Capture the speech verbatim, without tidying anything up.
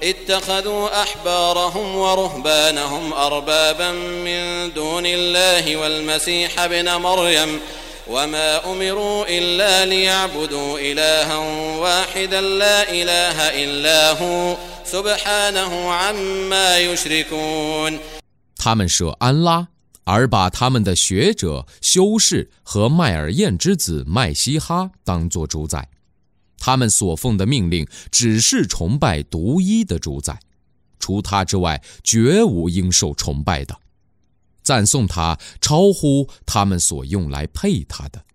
اتخذوا أحبارهم ورهبانهم أربابا من دون الله والمسيح ابن مريم وما أمروا إلا ليعبدوا إلها واحدا لا إله إلا هو سبحانه عما يشركون。 他们舍安拉，而把他们的学者、修士和麦尔燕之子麦西哈当作主宰。他们所奉的命令只是崇拜独一的主宰，除他之外绝无应受崇拜的。赞颂他超乎他们所用来配他的。